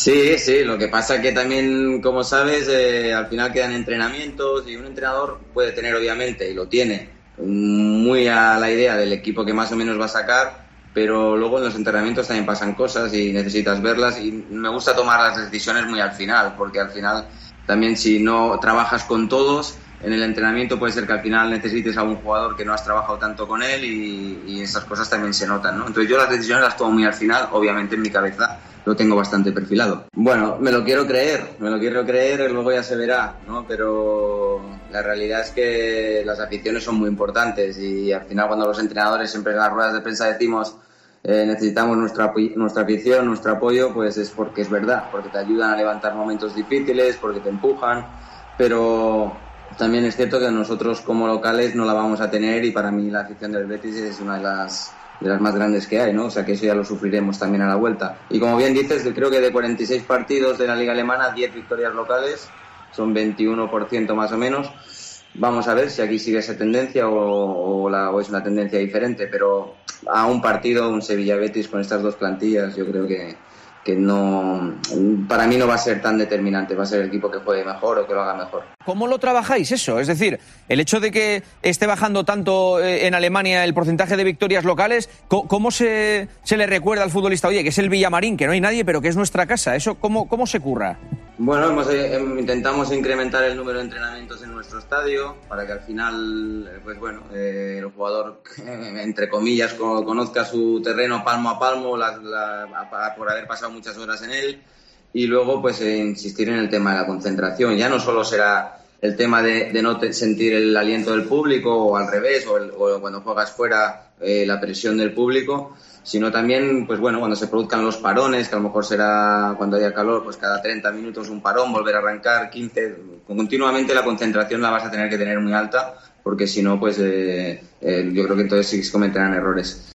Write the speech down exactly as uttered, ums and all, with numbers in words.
Sí, sí, lo que pasa que también, como sabes, eh, al final quedan entrenamientos y un entrenador puede tener, obviamente, y lo tiene, muy a la idea del equipo que más o menos va a sacar, pero luego en los entrenamientos también pasan cosas y necesitas verlas y me gusta tomar las decisiones muy al final, porque al final también si no trabajas con todos, en el entrenamiento puede ser que al final necesites a un jugador que no has trabajado tanto con él y, y esas cosas también se notan, ¿no? Entonces yo las decisiones las tomo muy al final, obviamente en mi cabeza lo tengo bastante perfilado. Bueno, me lo quiero creer, me lo quiero creer, luego ya se verá, ¿no? Pero la realidad es que las aficiones son muy importantes y al final cuando los entrenadores siempre en las ruedas de prensa decimos eh, necesitamos nuestra, nuestra afición, nuestro apoyo, pues es porque es verdad, porque te ayudan a levantar momentos difíciles, porque te empujan, pero también es cierto que nosotros como locales no la vamos a tener y para mí la afición del Betis es una de las de las más grandes que hay, ¿no? O sea que eso ya lo sufriremos también a la vuelta. Y como bien dices, creo que de cuarenta y seis partidos de la Liga Alemana, diez victorias locales, son veintiuno por ciento más o menos. Vamos a ver si aquí sigue esa tendencia o, o, la, o es una tendencia diferente, pero a un partido, un Sevilla-Betis con estas dos plantillas, yo creo que, que no, para mí no va a ser tan determinante, va a ser el equipo que juegue mejor o que lo haga mejor. ¿Cómo lo trabajáis eso? Es decir, el hecho de que esté bajando tanto en Alemania el porcentaje de victorias locales, ¿cómo se, se le recuerda al futbolista? Oye, que es el Villamarín, que no hay nadie, pero que es nuestra casa. ¿Eso cómo, cómo se curra? Bueno, hemos, eh, intentamos incrementar el número de entrenamientos en nuestro estadio para que al final, pues bueno, eh, el jugador, eh, entre comillas, conozca su terreno palmo a palmo la, la, por haber pasado muchas horas en él. Y luego, pues, eh, insistir en el tema de la concentración. Ya no solo será el tema de, de no te, sentir el aliento del público o al revés, o, el, o cuando juegas fuera eh, la presión del público, sino también, pues bueno, cuando se produzcan los parones, que a lo mejor será cuando haya calor, pues cada treinta minutos un parón, volver a arrancar, quince, continuamente la concentración la vas a tener que tener muy alta, porque si no, pues eh, eh, yo creo que entonces sí se cometerán errores.